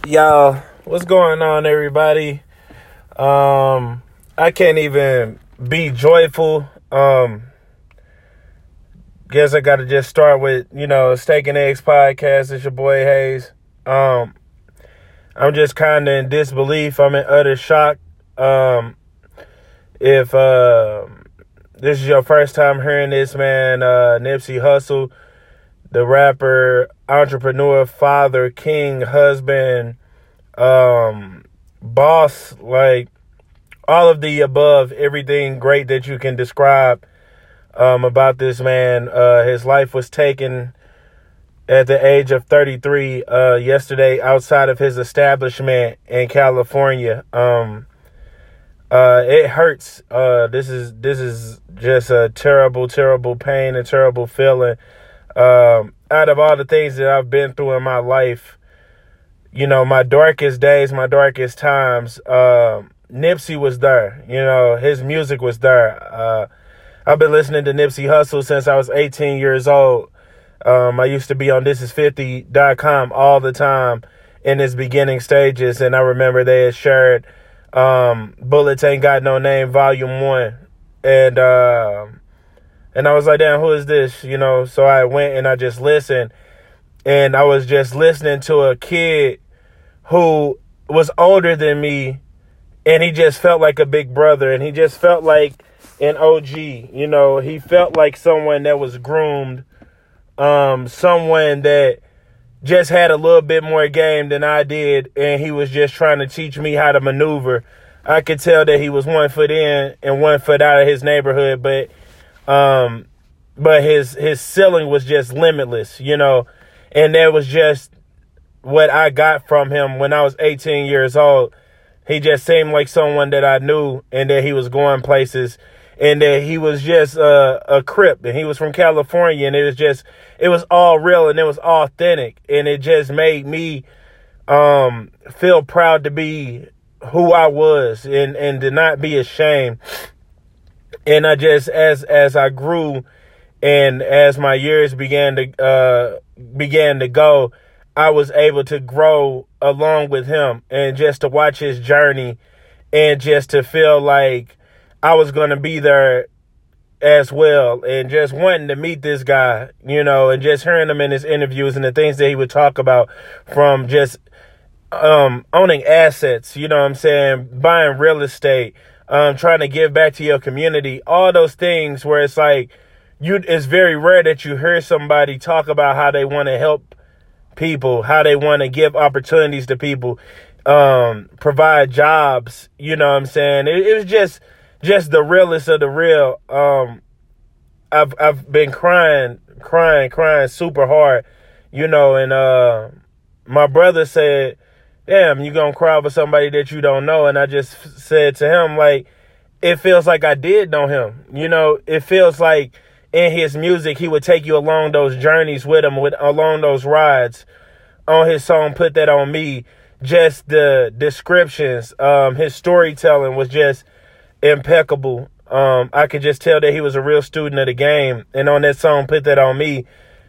Y'all, what's going on, everybody? I can't even be joyful. Guess I gotta just start with, Steak and Eggs podcast. It's your boy Hayes. I'm just kinda in disbelief. I'm in utter shock. If this is your first time hearing this, man, Nipsey Hussle, the rapper, entrepreneur, father, king, husband, boss, like all of the above, everything great that you can describe about this man. His life was taken at the age of 33 yesterday outside of his establishment in California. It hurts. This is just a terrible, terrible pain, a terrible feeling. Out of all the things that I've been through in my life, my darkest days, my darkest times, Nipsey was there. His music was there. I've been listening to Nipsey Hussle since I was 18 years old. I used to be on thisis50.com all the time in its beginning stages, and I remember they had shared Bullets Ain't Got No Name Volume 1. And I was like, damn, who is this? So I went and I just listened. And I was just listening to a kid who was older than me, and he just felt like a big brother, and he just felt like an OG. He felt like someone that was groomed, someone that just had a little bit more game than I did, and he was just trying to teach me how to maneuver. I could tell that he was 1 foot in and 1 foot out of his neighborhood, but his ceiling was just limitless, and that was just what I got from him when I was 18 years old. He just seemed like someone that I knew, and that he was going places, and that he was just a Crip, and he was from California, and it was all real, and it was authentic, and it just made me feel proud to be who I was, and to not be ashamed. And I just, as I grew, and as my years began to go, I was able to grow along with him, and just to watch his journey, and just to feel like I was going to be there as well, and just wanting to meet this guy, and just hearing him in his interviews and the things that he would talk about, from just owning assets, buying real estate, trying to give back to your community, all those things where it's like, it's very rare that you hear somebody talk about how they want to help people, how they want to give opportunities to people, provide jobs. It was just the realest of the real. I've been crying super hard, and my brother said, damn, you gonna cry over somebody that you don't know? And I just said to him, like, it feels like I did know him. It feels like in his music, he would take you along those journeys with him, along those rides. On his song, Put That On Me, just the descriptions, his storytelling was just impeccable. I could just tell that he was a real student of the game. And on that song, Put That On Me,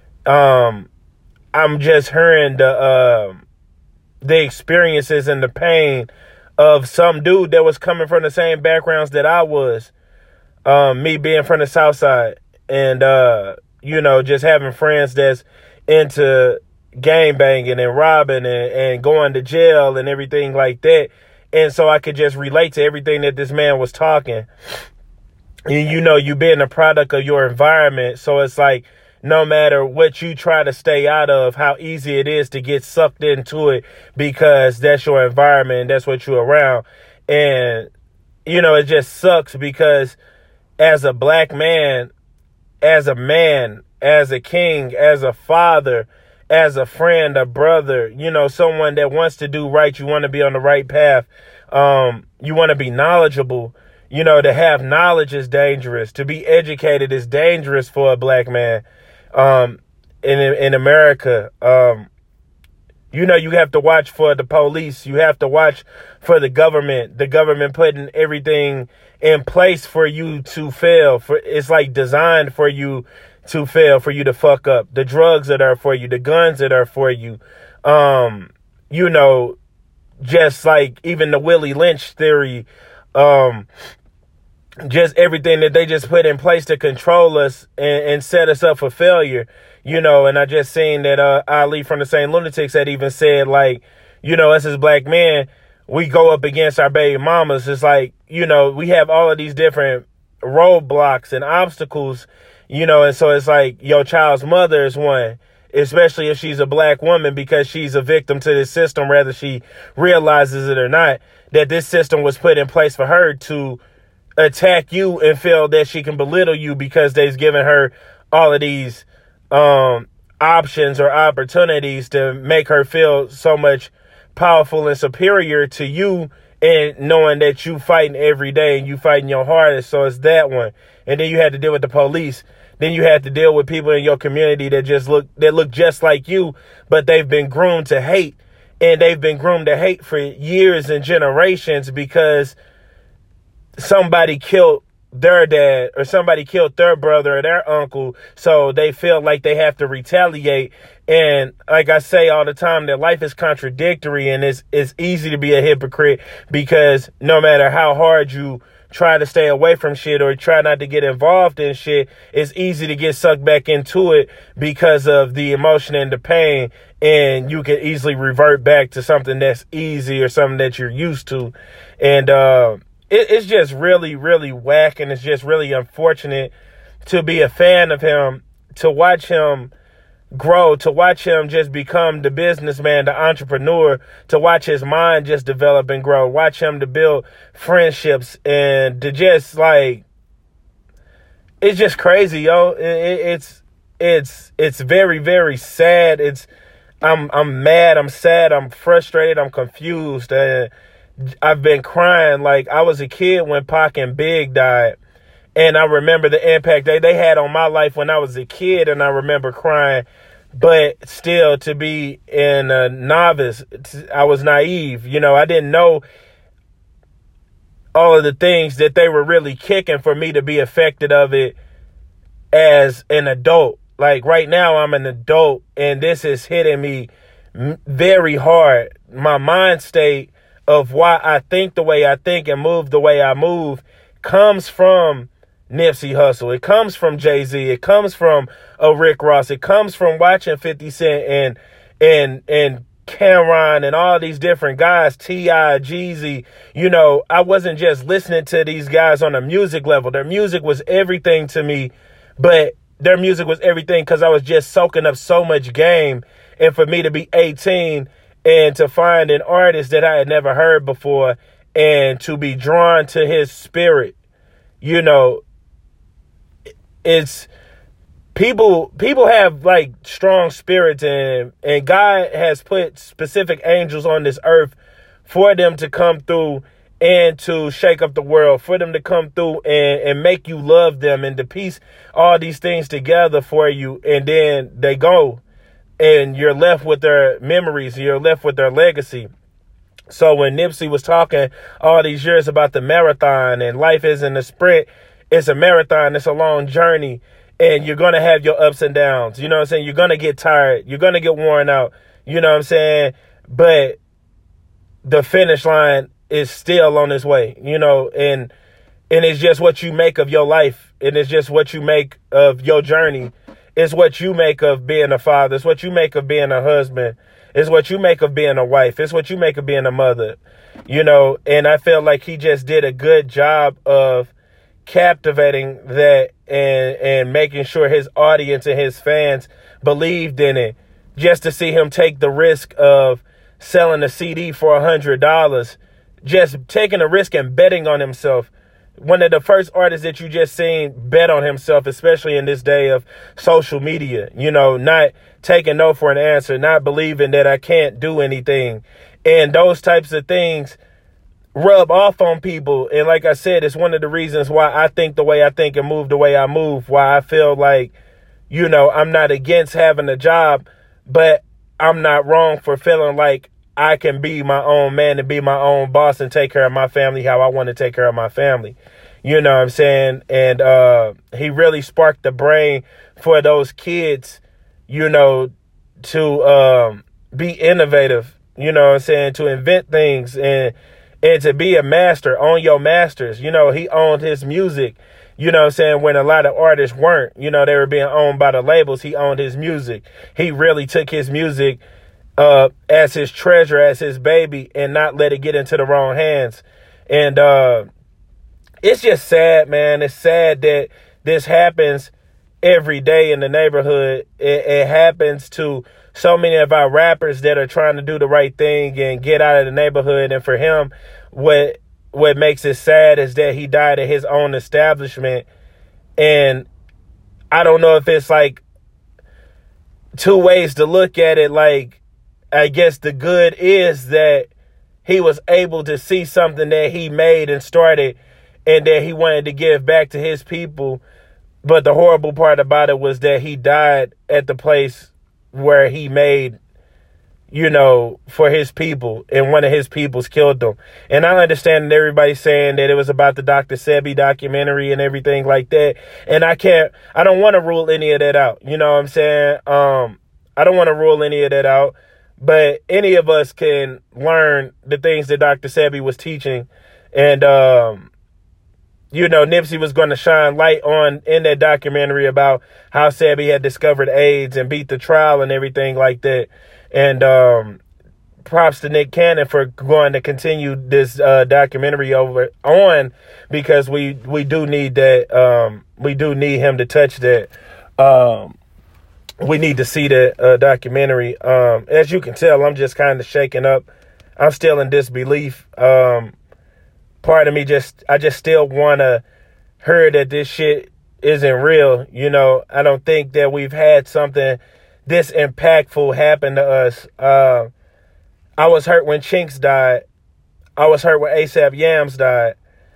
I'm just hearing the experiences and the pain of some dude that was coming from the same backgrounds that I was. Me being from the South Side, and just having friends that's into gang banging and robbing and going to jail and everything like that. And so I could just relate to everything that this man was talking. You being a product of your environment. So it's like, no matter what you try to stay out of, how easy it is to get sucked into it, because that's your environment and that's what you're around. And, it just sucks, because as a black man, as a king, as a father, as a friend, a brother, someone that wants to do right, you want to be on the right path. You want to be knowledgeable. To have knowledge is dangerous. To be educated is dangerous for a black man. In America, you have to watch for the police. You have to watch for the government putting everything in place for you to fail. It's like designed for you to fail, for you to fuck up. The drugs that are for you, the guns that are for you. just like even the Willie Lynch theory, just everything that they just put in place to control us and set us up for failure, and I just seen that Ali from the Same Lunatics had even said, like, us as black men, we go up against our baby mamas. It's like, we have all of these different roadblocks and obstacles, and so it's like your child's mother is one, especially if she's a black woman, because she's a victim to this system, whether she realizes it or not, that this system was put in place for her to attack you and feel that she can belittle you because they've given her all of these options or opportunities to make her feel so much powerful and superior to you, and knowing that you fighting every day and you fighting your hardest. So it's that one. And then you had to deal with the police. Then you had to deal with people in your community that look just like you, but they've been groomed to hate. And they've been groomed to hate for years and generations because somebody killed their dad or somebody killed their brother or their uncle. So they feel like they have to retaliate. And like I say all the time, that life is contradictory, and it's easy to be a hypocrite, because no matter how hard you try to stay away from shit or try not to get involved in shit, it's easy to get sucked back into it because of the emotion and the pain. And you can easily revert back to something that's easy or something that you're used to. And, it's just really, really whack, and it's just really unfortunate to be a fan of him, to watch him grow, to watch him just become the businessman, the entrepreneur, to watch his mind just develop and grow, watch him to build friendships, and to just like, it's just crazy, yo. It's very, very sad. I'm mad, I'm sad, I'm frustrated, I'm confused, and I've been crying. Like, I was a kid when Pac and Big died, and I remember the impact they had on my life when I was a kid, and I remember crying. But still, to be in a novice, I was naive. I didn't know all of the things that they were really kicking for me to be affected of it as an adult. Like, right now, I'm an adult, and this is hitting me very hard. My mind state of why I think the way I think and move the way I move comes from Nipsey Hussle. It comes from Jay-Z. It comes from Rick Ross. It comes from watching 50 Cent and Cameron and all these different guys, T.I., Jeezy. I wasn't just listening to these guys on a music level. Their music was everything to me, but their music was everything because I was just soaking up so much game. And for me to be 18 and to find an artist that I had never heard before and to be drawn to his spirit, it's people have like strong spirits, and God has put specific angels on this earth for them to come through and to shake up the world, for them to come through and make you love them and to piece all these things together for you. And then they go, and you're left with their memories, you're left with their legacy. So when Nipsey was talking all these years about the marathon, and life isn't a sprint, it's a marathon, it's a long journey, and you're going to have your ups and downs. You know what I'm saying? You're going to get tired. You're going to get worn out. You know what I'm saying? But the finish line is still on its way, and it's just what you make of your life. And it's just what you make of your journey. It's what you make of being a father. It's what you make of being a husband. It's what you make of being a wife. It's what you make of being a mother, and I feel like he just did a good job of captivating that and making sure his audience and his fans believed in it. Just to see him take the risk of selling a CD for $100, just taking a risk and betting on himself. One of the first artists that you just seen bet on himself, especially in this day of social media, not taking no for an answer, not believing that I can't do anything. And those types of things rub off on people. And like I said, it's one of the reasons why I think the way I think and move the way I move, why I feel like, I'm not against having a job, but I'm not wrong for feeling like I can be my own man and be my own boss and take care of my family how I want to take care of my family. You know what I'm saying? And he really sparked the brain for those kids, to be innovative you know what I'm saying, to invent things and to be a master, own your masters. You know, he owned his music, you know what I'm saying, when a lot of artists weren't, you know, they were being owned by the labels. He owned his music. He really took his music as his treasure, as his baby, and not let it get into the wrong hands. And it's just sad, man. It's sad that this happens every day in the neighborhood. It happens to so many of our rappers that are trying to do the right thing and get out of the neighborhood. And for him, what makes it sad is that he died at his own establishment. And I don't know if it's like two ways to look at it. Like, I guess the good is that he was able to see something that he made and started and that he wanted to give back to his people. But the horrible part about it was that he died at the place where he made, you know, for his people, and one of his peoples killed him. And I understand that everybody's saying that it was about the Dr. Sebi documentary and everything like that. And I don't want to rule any of that out. You know what I'm saying? I don't want to rule any of that out, but any of us can learn the things that Dr. Sebi was teaching. And, you know, Nipsey was going to shine light on in that documentary about how Sebi had discovered AIDS and beat the trial and everything like that. And props to Nick Cannon for going to continue this documentary on, because we do need that. We do need him to touch that. We need to see that documentary. As you can tell, I'm just kind of shaken up. I'm still in disbelief. Part of me I just still want to hear that this shit isn't real. You know, I don't think that we've had something this impactful happen to us. I was hurt when Chinks died. I was hurt when ASAP Yams died.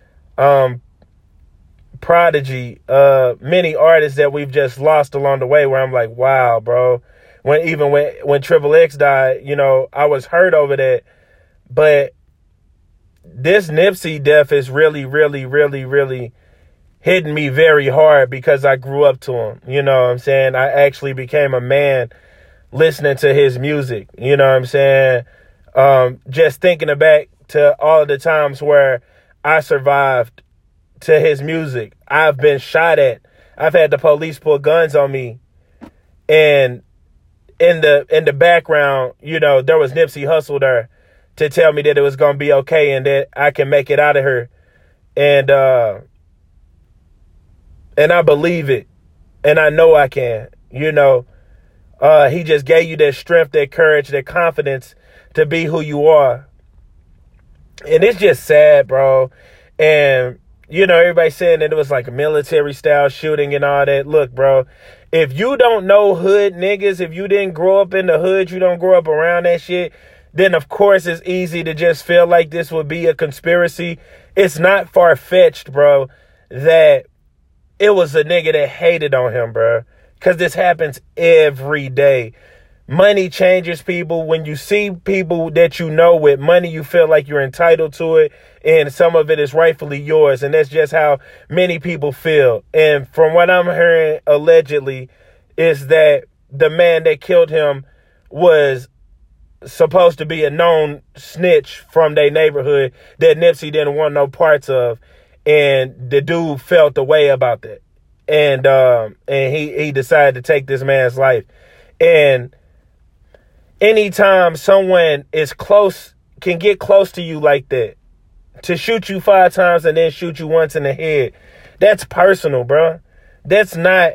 Prodigy, many artists that we've just lost along the way, where I'm like, wow, bro. When Triple X died, you know, I was hurt over that. But this Nipsey death is really, really, really, really hitting me very hard, because I grew up to him. You know what I'm saying? I actually became a man listening to his music. You know what I'm saying? Just thinking back to all of the times where I survived to his music. I've been shot at. I've had the police pull guns on me. And in the background, you know, there was Nipsey Hussle there to tell me that it was going to be okay and that I can make it out of here. And I believe it. And I know I can. You know, he just gave you that strength, that courage, that confidence to be who you are. And it's just sad, bro. And, you know, everybody saying that it was like a military style shooting and all that. Look, bro, if you don't know hood niggas, if you didn't grow up in the hood, you don't grow up around that shit, then of course it's easy to just feel like this would be a conspiracy. It's not far-fetched, bro, that it was a nigga that hated on him, bro. Because this happens every day. Money changes people. When you see people that you know with money, you feel like you're entitled to it, and some of it is rightfully yours. And that's just how many people feel. And from what I'm hearing, allegedly, is that the man that killed him was supposed to be a known snitch from their neighborhood that Nipsey didn't want no parts of. And the dude felt the way about that. And he decided to take this man's life. And anytime someone is close, can get close to you like that, to shoot you 5 times and then shoot you once in the head, that's personal, bro. That's not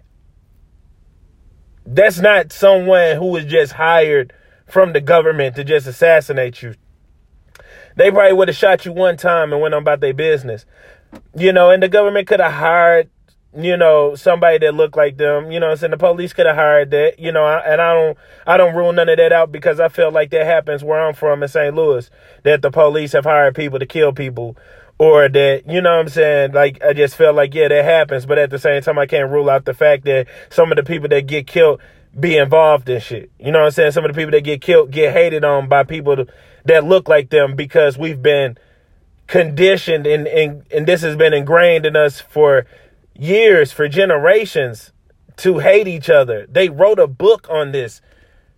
someone who was just hired from the government to just assassinate you. They probably would have shot you one time and went on about their business. You know, and the government could have hired, you know, somebody that looked like them. You know what I'm saying? The police could have hired that, you know, and I don't rule none of that out, because I feel like that happens where I'm from in St. Louis, that the police have hired people to kill people, or that, you know what I'm saying? Like, I just feel like, yeah, that happens. But at the same time, I can't rule out the fact that some of the people that get killed be involved in shit. You know what I'm saying? Some of the people that get killed get hated on by people that look like them, because we've been conditioned and this has been ingrained in us for years, for generations, to hate each other. They wrote a book on this.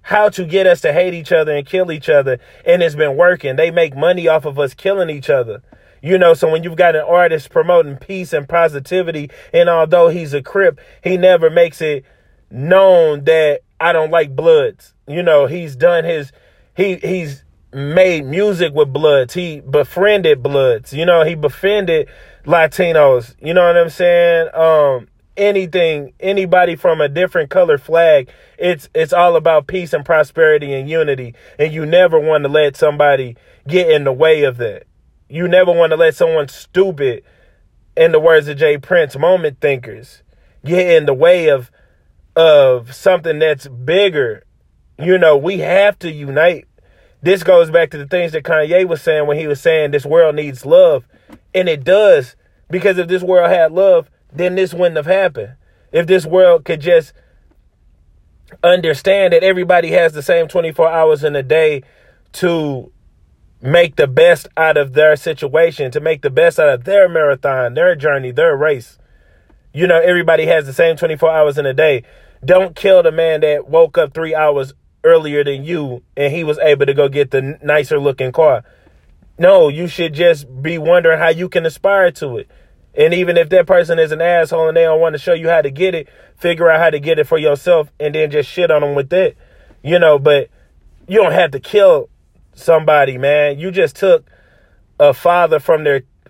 how to get us to hate each other and kill each other. And it's been working. They make money off of us killing each other. You know, so when you've got an artist promoting peace and positivity, and although he's a Crip, he never makes it known that I don't like Bloods. You know, he's done he's made music with Bloods. He befriended Bloods. You know, he befriended Latinos. You know what I'm saying? Anybody from a different color flag, it's all about peace and prosperity and unity. And you never want to let somebody get in the way of that. You never want to let someone stupid, in the words of Jay Prince, moment thinkers, get in the way of something that's bigger. You know, we have to unite. This goes back to the things that Kanye was saying when he was saying this world needs love. And it does, because if this world had love, then this wouldn't have happened. If this world could just understand that everybody has the same 24 hours in a day to make the best out of their situation, to make the best out of their marathon, their journey, their race. You know, everybody has the same 24 hours in a day. Don't kill the man that woke up 3 hours earlier than you and he was able to go get the nicer looking car. No, you should just be wondering how you can aspire to it. And even if that person is an asshole and they don't want to show you how to get it, figure out how to get it for yourself and then just shit on them with it. You know, but you don't have to kill somebody, man. You just took a father from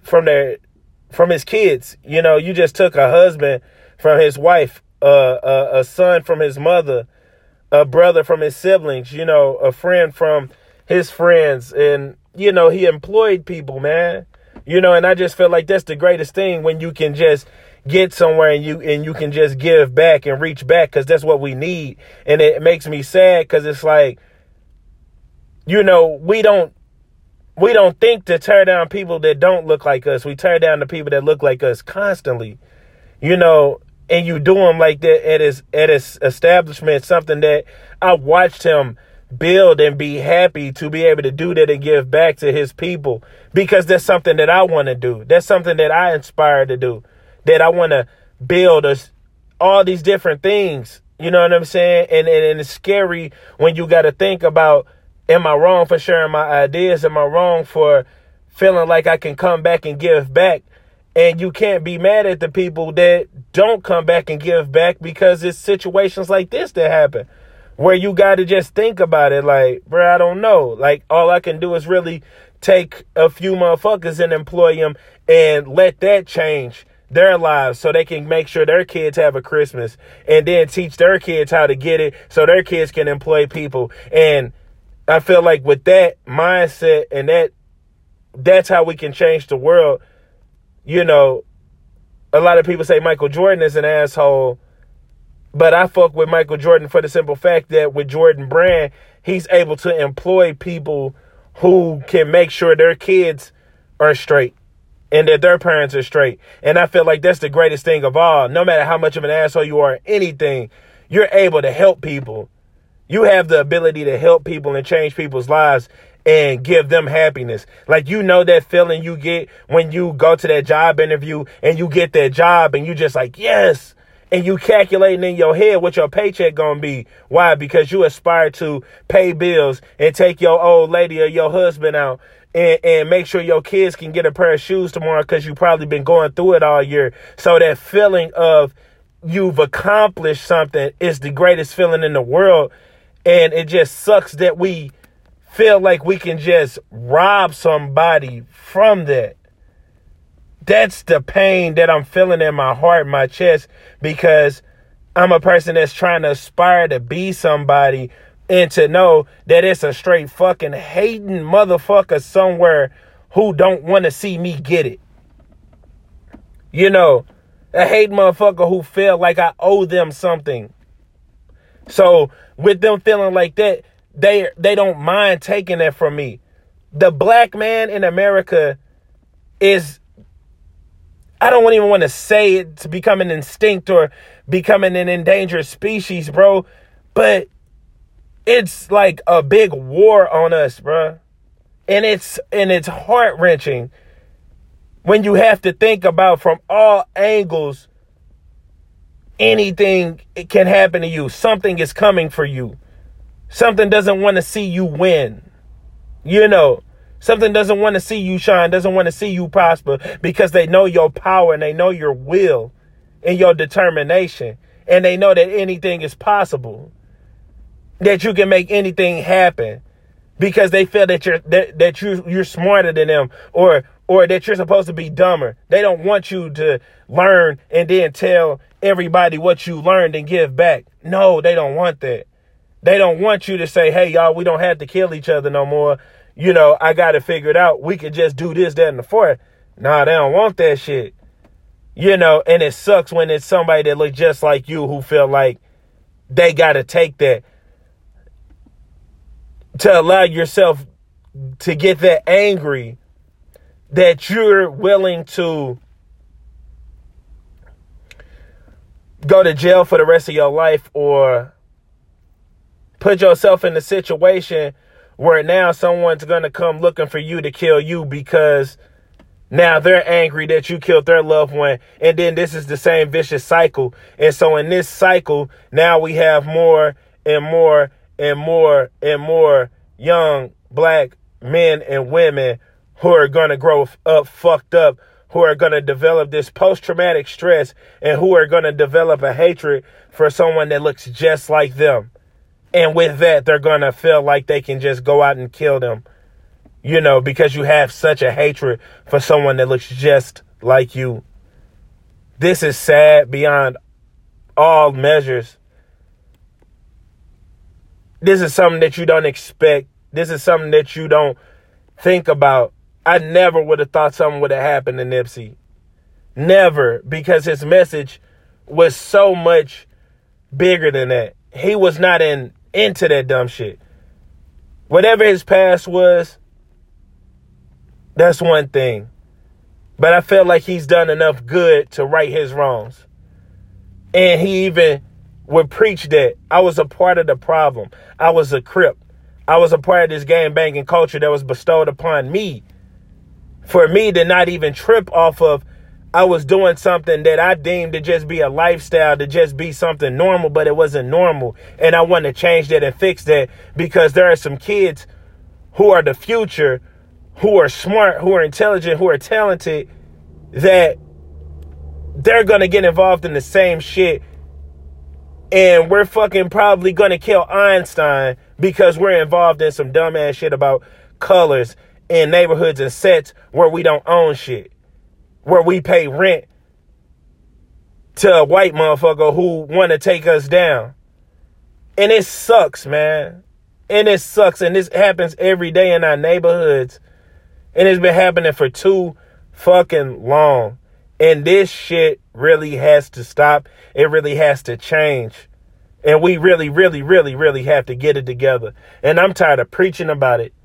his kids. You know, you just took a husband from his wife, a son from his mother, a brother from his siblings, you know, a friend from his friends. And, you know, he employed people, man. You know, and I just feel like that's the greatest thing, when you can just get somewhere and you can just give back and reach back, because that's what we need. And it makes me sad, because it's like, you know, we don't think to tear down people that don't look like us. We tear down the people that look like us constantly, you know, and you do them like that at his establishment, something that I watched him build and be happy to be able to do that and give back to his people, because that's something that I want to do. That's something that I inspire to do, that I want to build all these different things. You know what I'm saying? And it's scary when you got to think about, am I wrong for sharing my ideas? Am I wrong for feeling like I can come back and give back? And you can't be mad at the people that don't come back and give back, because it's situations like this that happen where you got to just think about it. Like, bro, I don't know. Like, all I can do is really take a few motherfuckers and employ them and let that change their lives so they can make sure their kids have a Christmas, and then teach their kids how to get it so their kids can employ people. And I feel like with that mindset and that's how we can change the world. You know, a lot of people say Michael Jordan is an asshole, but I fuck with Michael Jordan for the simple fact that with Jordan Brand, he's able to employ people who can make sure their kids are straight and that their parents are straight. And I feel like that's the greatest thing of all. No matter how much of an asshole you are, anything, you're able to help people. You have the ability to help people and change people's lives and give them happiness. Like, you know, that feeling you get when you go to that job interview and you get that job and you just like, yes. And you calculating in your head what your paycheck gonna be. Why? Because you aspire to pay bills and take your old lady or your husband out and make sure your kids can get a pair of shoes tomorrow, because you probably been going through it all year. So that feeling of you've accomplished something is the greatest feeling in the world. And it just sucks that we feel like we can just rob somebody from that. That's the pain that I'm feeling in my heart, my chest, because I'm a person that's trying to aspire to be somebody, and to know that it's a straight fucking hating motherfucker somewhere who don't want to see me get it. You know, a hating motherfucker who feel like I owe them something. So with them feeling like that, they don't mind taking that from me. The black man in America is, I don't even want to say it to become an instinct or becoming an endangered species, bro. But it's like a big war on us, bro. And it's heart-wrenching when you have to think about from all angles, anything can happen to you. Something is coming for you. Something doesn't want to see you win. You know, something doesn't want to see you shine, doesn't want to see you prosper, because they know your power and they know your will and your determination. And they know that anything is possible, that you can make anything happen, because they feel that you're smarter than them, or that you're supposed to be dumber. They don't want you to learn and then tell everybody what you learned and give back. No, they don't want that. They don't want you to say, hey, y'all, we don't have to kill each other no more. You know, I got it figured out. We could just do this, that, and the fourth. Nah, they don't want that shit. You know, and it sucks when it's somebody that looks just like you who feel like they got to take that to allow yourself to get that angry that you're willing to go to jail for the rest of your life, or put yourself in a situation where now someone's going to come looking for you to kill you because now they're angry that you killed their loved one. And then this is the same vicious cycle. And so in this cycle, now we have more and more and more and more young black men and women who are going to grow up fucked up, who are going to develop this post-traumatic stress, and who are going to develop a hatred for someone that looks just like them. And with that, they're going to feel like they can just go out and kill them, you know, because you have such a hatred for someone that looks just like you. This is sad beyond all measures. This is something that you don't expect. This is something that you don't think about. I never would have thought something would have happened to Nipsey. Never, because his message was so much bigger than that. He was not into that dumb shit. Whatever his past was, that's one thing. But I feel like he's done enough good to right his wrongs. And he even would preach that I was a part of the problem. I was a Crip. I was a part of this gang banging culture that was bestowed upon me. For me to not even trip off of, I was doing something that I deemed to just be a lifestyle, to just be something normal, but it wasn't normal. And I want to change that and fix that, because there are some kids who are the future, who are smart, who are intelligent, who are talented, that they're going to get involved in the same shit. And we're fucking probably going to kill Einstein because we're involved in some dumbass shit about colors in neighborhoods and sets where we don't own shit, where we pay rent to a white motherfucker who want to take us down. And it sucks, man. And it sucks. And this happens every day in our neighborhoods. And it's been happening for too fucking long. And this shit really has to stop. It really has to change. And we really, really, really, really have to get it together. And I'm tired of preaching about it.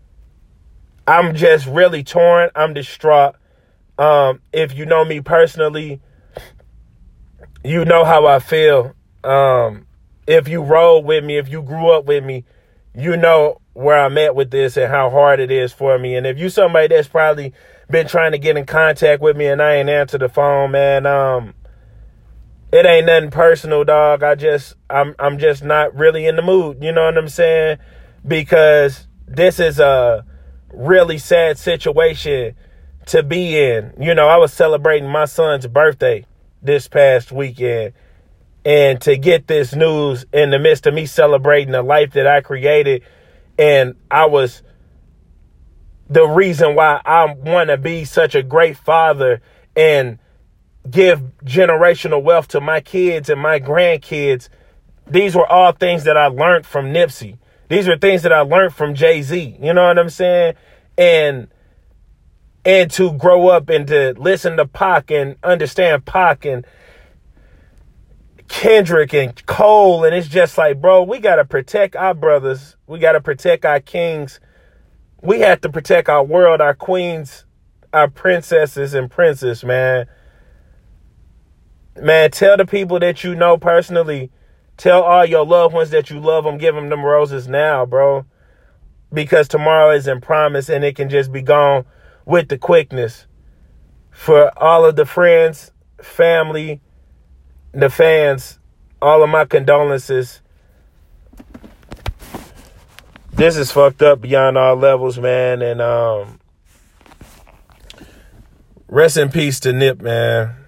I'm just really torn. I'm distraught. If you know me personally, you know how I feel. If you roll with me, if you grew up with me, you know where I'm at with this and how hard it is for me. And if you somebody that's probably been trying to get in contact with me and I ain't answer the phone, man, it ain't nothing personal, dog. I'm just not really in the mood. You know what I'm saying? Because this is a really sad situation to be in. You know, I was celebrating my son's birthday this past weekend, and to get this news in the midst of me celebrating the life that I created, and I was the reason why I want to be such a great father and give generational wealth to my kids and my grandkids. These were all things that I learned from Nipsey. These were things that I learned from Jay-Z. You know what I'm saying? And to grow up and to listen to Pac and understand Pac and Kendrick and Cole. And it's just like, bro, we got to protect our brothers. We got to protect our kings. We have to protect our world, our queens, our princesses and princes, man. Man, tell the people that you know personally, tell all your loved ones that you love them, give them roses now, bro. Because tomorrow isn't promised and it can just be gone with the quickness. For all of the friends, family, the fans, all of my condolences. this is fucked up beyond all levels, man. And rest in peace to Nip, man.